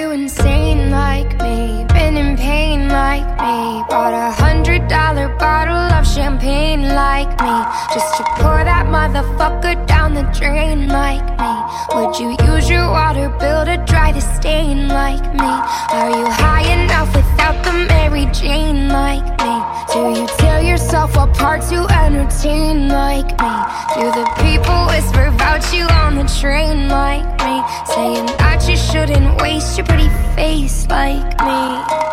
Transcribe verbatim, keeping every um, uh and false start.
you insane like me? Been in pain like me? Bought a hundred dollar bottle of champagne like me, just to pour that motherfucker down the drain like me? Would you use your water bill to dry the stain like me? Are you high enough without the Mary Jane like me? Do you tear yourself apart to entertain like me? Do the people whisper about you on the train like me, saying that you shouldn't waste your pretty face like me?